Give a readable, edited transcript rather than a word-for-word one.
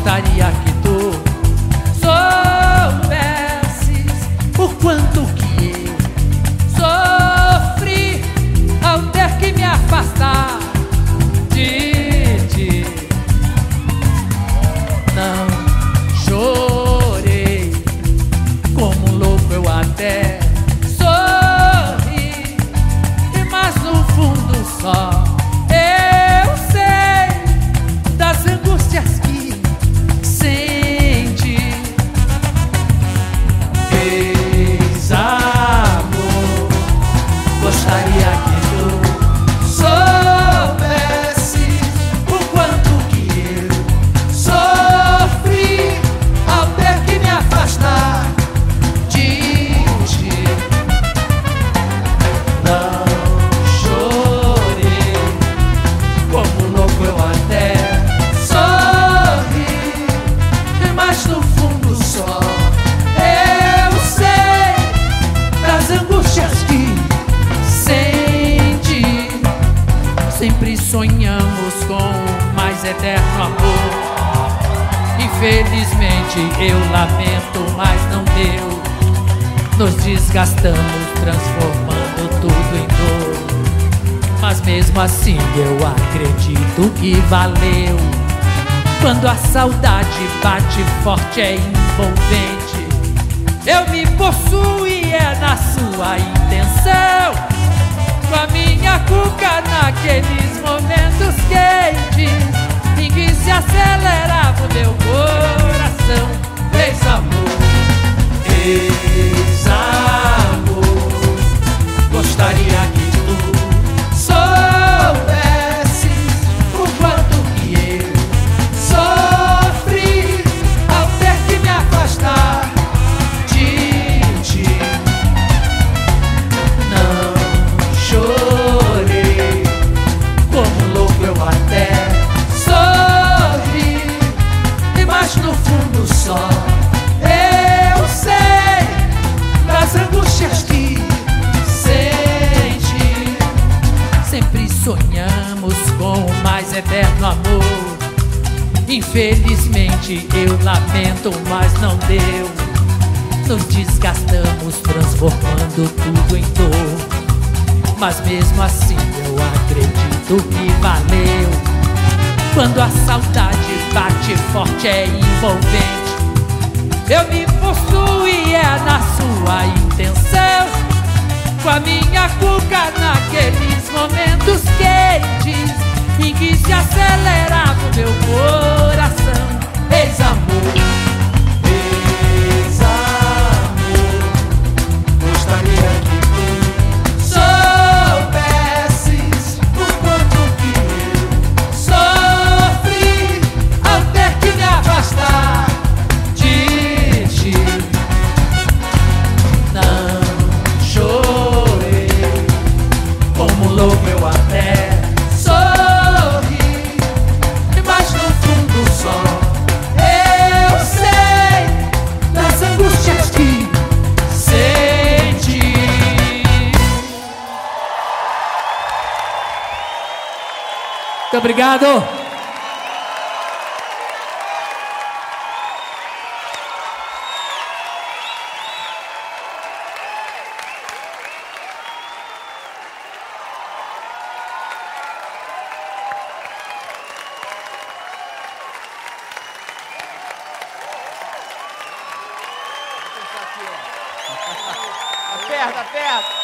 Gostaria que tu soubesses o quanto que eu sofri ao ter que me afastar de ti. Não chorei, como um louco eu até sorri, mas no fundo só eu sei das angústias que sente. Ex-amor, gostaria que tu soubesses o quanto que eu sofri ao ter que me afastar de ti. Não chorei, como um louco eu até sorri, mas no fundo só eu sei das angústias que sente. Sempre sonhamos com o mais eterno amor. Infelizmente eu lamento, mas não deu. Nos desgastamos, transformando tudo em dor. Mas mesmo assim eu acredito que valeu. Quando a saudade bate forte é envolvente. Eu me possuo e é na sua intenção. Com a minha cuca naqueles momentos quentes em que se acelerava o meu coração. Ex-amor, ex-amor, gostaria que tu soubesses o quanto que eu sofri ao ter que me afastar de ti. Não chorei, como louco eu até sorri, mas no fundo só eu sei das angústias que sente. Sempre sonhamos com o mais eterno amor. Infelizmente eu lamento, mas não deu. Nos desgastamos, transformando tudo em dor. Mas mesmo assim eu acredito que valeu. Quando a saudade bate forte é envolvente. Eu me possuo e é na sua intenção. Com a minha cuca naqueles momentos quentes em que se acelerava o meu coração. Ex-amor, ex-amor, gostaria que tu soubesses o quanto que eu sofri ao ter que me afastar de ti. Não chorei, como louco eu até sorri, mas no fundo só eu sei das angústias que sente. Muito obrigado. Aperta, aperta.